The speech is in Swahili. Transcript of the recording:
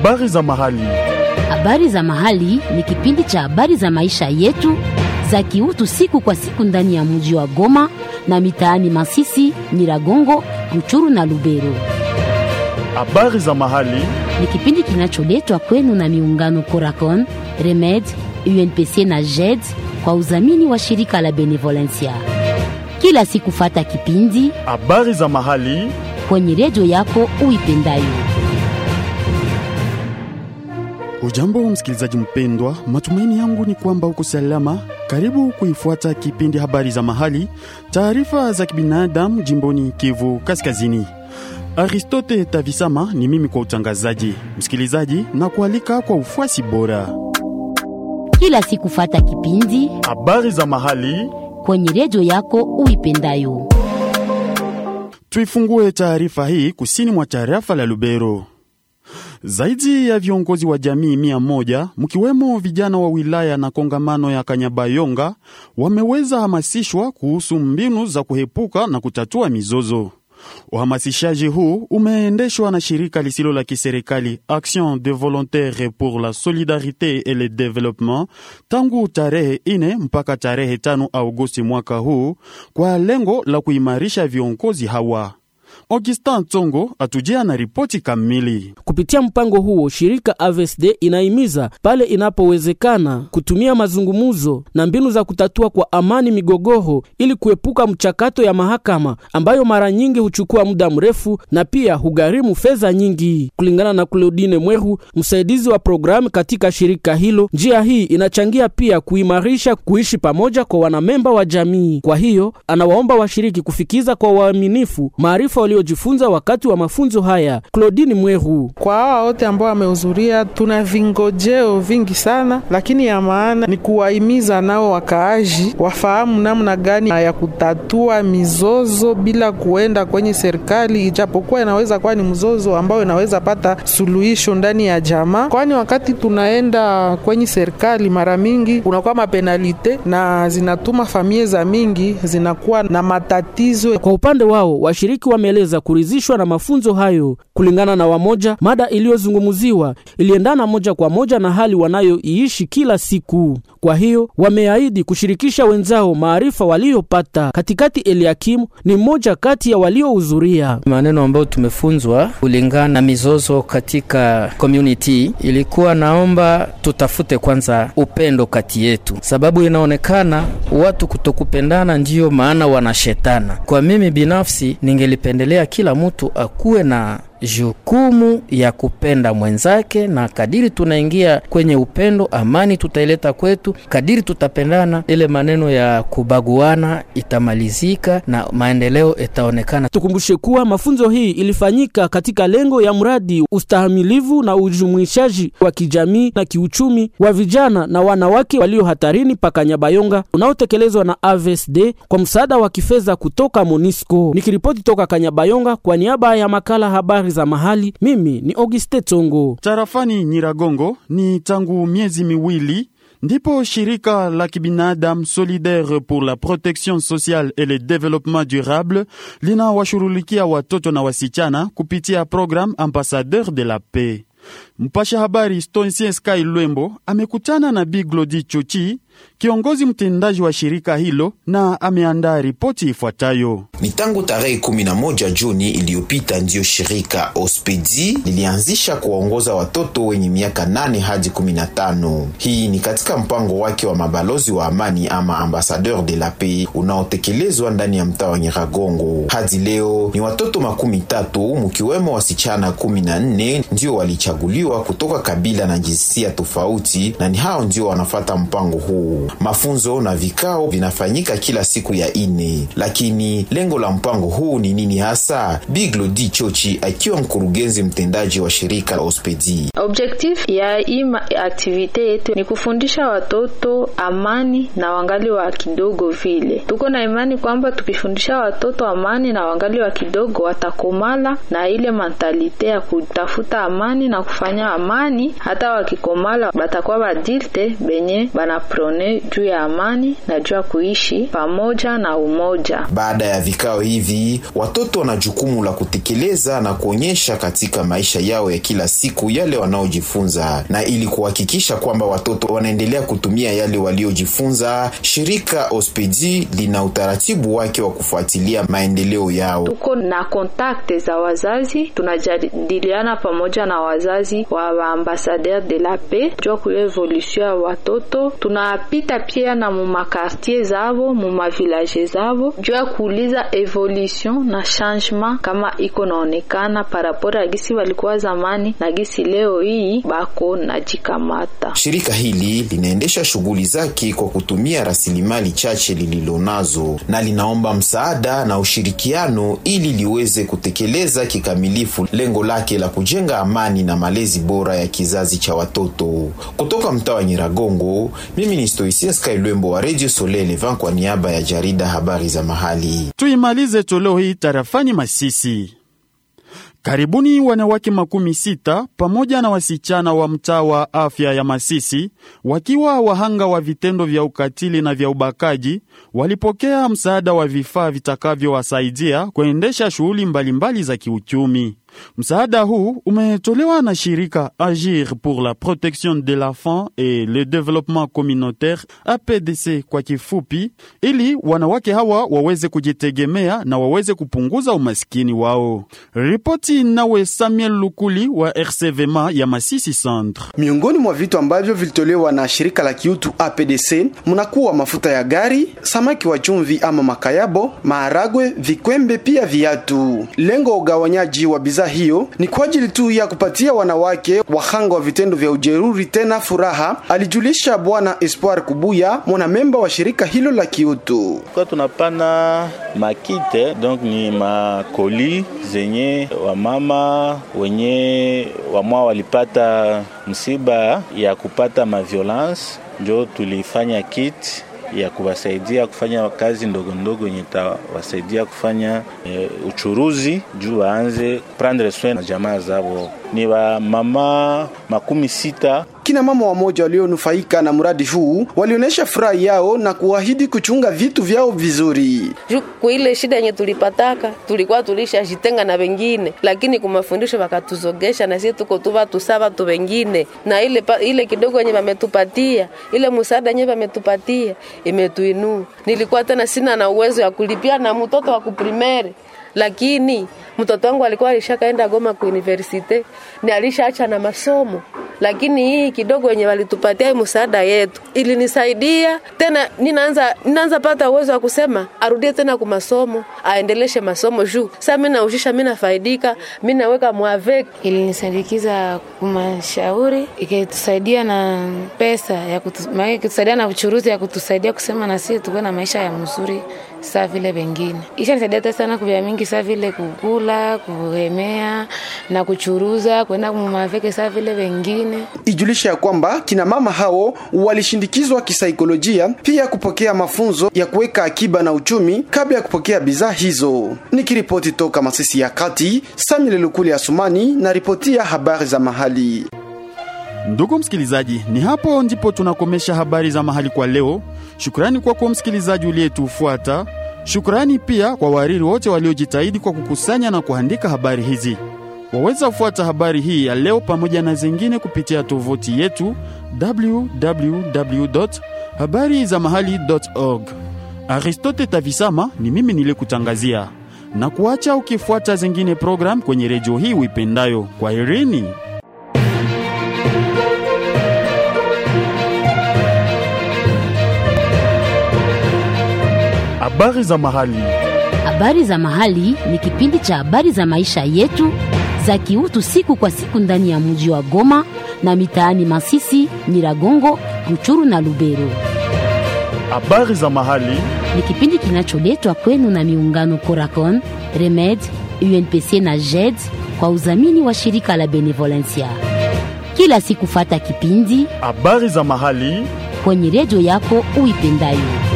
Habari za mahali. Habari za mahali ni kipindi cha habari za maisha yetu za kiutu siku kwa siku ndani ya mji wa Goma na mitaani Masisi, Nyiragongo, Ruchuru na Lubero. Habari za mahali ni kipindi kinacholetwa kwenu na miungano Coracon, Remed, UNPC na JED kwa udhamini wa shirika la Benevolencia. Kila siku fata kipindi Habari za mahali kwenye redio yako uipendayo. Ujambo msikilizaji mpendwa, matumaini yangu ni kwamba uko salama. Karibu kuifuata kipindi Habari za mahali, taarifa za kibinadamu jimboni Kivu Kaskazini. Aristote Tavisama ni mimi kwa utangazaji. Msikilizaji, na kualika kwa ufuasi bora. Kila siku fata kipindi Habari za mahali kwenye redio yako uipendayo. Tuifungue taarifa hii kusini mwa tarafa la Lubero. Zaidi ya viongozi wa jamii 100 mkiwemo vijana wa wilaya na kongamano ya Kanyabayonga wameweza hamasishwa kuhusu mbinu za kuhepuka na kutatua mizozo. Uhamasishaji huu umeendeshwa na shirika lisilo la kiserikali Action de Volontaires pour la Solidarité et le Développement tangu tarehe 4 mpaka tarehe 5 Agosti mwaka huu kwa lengo la kuimarisha viongozi hawa. Augustin Tsongo atujia na ripoti kamili. Kupitia mpango huo, shirika AVSD inaimiza pale inapowezekana kutumia mazungumuzo na mbinu za kutatua kwa amani migogoro ili kuepuka mchakato ya mahakama ambayo mara nyingi huchukua muda mrefu na pia hugharimu fedha nyingi. Kulingana na Claudine Mweru, msaidizi wa programu katika shirika hilo, njia hii inachangia pia kuimarisha kuishi pamoja kwa wanamemba wa jamii. Kwa hiyo, anawaomba washiriki kufikiza kwa uaminifu maarifa waliojifunza wakati wa mafunzo haya. Claudine Mweru: kwa hawa wote ambao wamehudhuria, tuna vingojeo vingi sana, lakini ya maana ni kuwahimiza nao wakaaji wafahamu namna gani ya kutatua mizozo bila kuenda kwenye serikali, ijapokuwa inaweza kuwa ni mzozo ambao inaweza pata suluhisho ndani ya jamaa. Kwani wakati tunaenda kwenye serikali mara mingi unakuwa mapenalite na zinatuma familia za mingi zinakuwa na matatizo. Kwa upande wao, washiriki wameeleza kuridhishwa na mafunzo hayo. Kulingana na wamoja, mada iliyozungumziwa iliendana moja kwa moja na hali wanayoiishi kila siku. Kwa hiyo wameahidi kushirikisha wenzao maarifa waliopata. Katikati Eliakim ni mmoja kati ya waliohudhuria. Maneno ambayo tumefunzwa kulingana na mizozo katika community, ilikuwa naomba tutafute kwanza upendo kati yetu, sababu inaonekana watu kutokupendana ndio maana wanashetana. Kwa mimi binafsi ningelipendelea kila mtu akuwe na jukumu ya kupenda mwenzake, na kadiri tunaingia kwenye upendo, amani tutaileta kwetu. Kadiri tutapendana, ile maneno ya kubaguana itamalizika na maendeleo itaonekana. Tukumbushe kuwa mafunzo hii ilifanyika katika lengo ya mradi ustahimilivu na ujumuishaji wa kijamii na kiuchumi wa vijana na wanawake walio hatarini pa Kanyabayonga, unaotekelezwa na AVSD kwa msaada wa kifedha kutoka Monisco. Nikiripoti toka Kanyabayonga kwa niaba ya makala Habari za mahali, mimi ni Auguste Tsongo. Tarafani Nyiragongo ni tangu miezi miwili ndipo shirika la kibinadamu Solidaire pour la Protection Sociale et le Développement Durable linawashughulikia watoto na wasichana kupitia program Ambassadeur de la Paix. Mpasha habari Stoncie Sky Lwembo amekutana na Biglodi Chochi, kiongozi mtendaji wa shirika hilo, na ameandaa ripoti ifuatayo. Ni tangu tarehe 11 Juni iliyopita ndio shirika Ospedi lilianzisha kuwaongoza watoto wenye miaka 8 hadi 15. Hii ni katika mpango wake wa mabalozi wa amani ama Ambassadeur de la Paix unaotekelezwa ndani ya mtaa wa Nyiragongo. Hadi leo ni watoto 13 mkiwemo wasichana 14 ndio walichaguliwa kutoka kabila na jinsia tofauti, na ni hao ndio wanafuata mpango huu. Mafunzo na vikao vinafanyika kila siku ya 4. Lakini lengo la mpango huu ni nini hasa? Biglodi Chochi akiwa mkurugenzi mtendaji wa shirika la Ospedi: objectif ya hii activite yetu ni kufundisha watoto amani na wangali wa kidogo vile. Tuko na imani kwamba tukifundisha watoto amani na wangali wa kidogo watakomala na ile mentalite ya kutafuta amani na kufanya amani, hata wakikomala batakuwa badilte benye banapro kutuone juu ya amani na juu ya kuishi pamoja na umoja. Baada ya vikao hivi, watoto wana jukumu la kutekeleza na kuonyesha katika maisha yao ya kila siku yale wanaojifunza, na ili kuhakikisha kwamba watoto wanaendelea kutumia yale waliojifunza, shirika Ospedi lina utaratibu wake wa kufuatilia maendeleo yao. Tuko na kontakte za wazazi, tunajadiliana pamoja na wazazi wa ambassadeur de la paix juu ku evolution ya watoto. Tunapita pia na mu makartier zao, mu village zao juu kuuliza evolution na changement kama iko naonekana parapora gisi walikuwa zamani na gisi leo hii bako na jikamata. Shirika hili linaendesha shughuli zake kwa kutumia rasilimali chache lililonazo, na linaomba msaada na ushirikiano ili liweze kutekeleza kikamilifu lengo lake la kujenga amani na malezi bora ya kizazi cha watoto. Kutoka mtaa wa Nyiragongo, mimi ni Stoisia Skylembo wa Radio Soleil Levant kwa niaba ya jarida Habari za Mahali. Tuimalize toleo hii tarafani Masisi. Karibuni wanawake 60 pamoja na wasichana wa mtaa wa afya ya Masisi wakiwa wahanga wa vitendo vya ukatili na vya ubakaji walipokea msaada wa vifaa vitakavyowasaidia kuendesha shughuli mbalimbali za kiuchumi. Msaada huu umetolewa na shirika Agir pour la protection de l'enfant et le développement communautaire, APDC kwa kifupi, ili wanawake hawa waweze kujitegemea na waweze kupunguza umaskini wao. Ripoti nawe Samuel Lukuli wa RCVMA ya Masisi Centre. Miongoni mwa vitu ambavyo vilitolewa na shirika la kiutu APDC mnakuwa mafuta ya gari, samaki wa chumvi ama makayabo, maharagwe, vikwembe pia viatu. Lengo ugawanyaji wa bidhaa hiyo ni kwa ajili tu ya kupatia wanawake wahanga wa vitendo vya ujeruri tena furaha, alijulisha Bwana Espoir Kubuya, mwanamemba wa shirika hilo la kiutu. Kwa tunapana makite, donc ni makoli zenye wamama wenye wamwa walipata msiba ya kupata maviolence, ndio tulifanya kit ya kuwasaidia kufanya kazi ndogo ndogo yenye tawasaidia kufanya uchuruzi juu waanze prendre soin na jamaa zao. Ni wa mama 60. Kina mama wamoja walionufaika na mradi huu walionyesha furaha yao na kuahidi kuchunga vitu vyao vizuri. Kwa ile shida yenye tulipataka, tulikuwa tulishajitenga na wengine, lakini kwa mafundisho wakatuzogesha na sisi tuko tu watu sawa tu wengine, na ile kidogo yenye wametupatia, ile msaada yenye wametupatia imetuinua. Nilikuwa tena sina na uwezo ya kulipia na mtoto wa kuprimere, lakini mtoto wangu alikuwa alishakaenda Goma kwa university, ni alishaacha na masomo, lakini hii kidogo yenye walitupatia msaada yetu ilinisaidia tena. Ninaanza pata uwezo wa kusema arudie tena kwa masomo, aendeleshe masomo juu sasa mimi naushisha, mimi nafaidika, mimi naweka mwavek. Ilinisindikiza kumashauri, ikitusaidia na pesa ya kutusaidia na uchuruzi ya kutusaidia kusema na sisi tuwe na maisha ya mzuri sawa vile wengine. Nisaidia sana kwa mingi sawa vile kukula, kuhemea na kuchuruza, kwenda kumaveke sawa vile wengine. Ijulisha ya kwamba kina mama hao walishindikizwa kisaikolojia, pia kupokea mafunzo ya kuweka akiba na uchumi kabla ya kupokea bidhaa hizo. Nikiripoti toka Masisi ya Kati, Samuel Lukuli Asumani na ripoti ya habari za mahali. Ndugu msikilizaji, ni hapo ndipo tunakomesha habari za mahali kwa leo. Shukrani kwa msikilizaji uliyetufuata. Shukrani pia kwa wahariri wote waliojitahidi kwa kukusanya na kuandika habari hizi. Waweza kufuata habari hii ya leo pamoja na zingine kupitia tovuti yetu www.habarizamahali.org. Aristote Tavisama ni mimi nilikutangazia, na kuacha ukifuata zingine program kwenye redio hii uipendayo. Kwa irini. Habari za mahali. Habari za mahali ni kipindi cha habari za maisha yetu za kiutu siku kwa siku ndani ya mji wa Goma na mitaani Masisi, Nyiragongo, Ruchuru na Lubero. Habari za mahali ni kipindi kinacholetwa kwenu na miungano Coracon, Remed, UNPC na JED kwa udhamini wa shirika la Benevolencia. Kila siku fata kipindi habari za mahali kwenye redio yako uipendayo.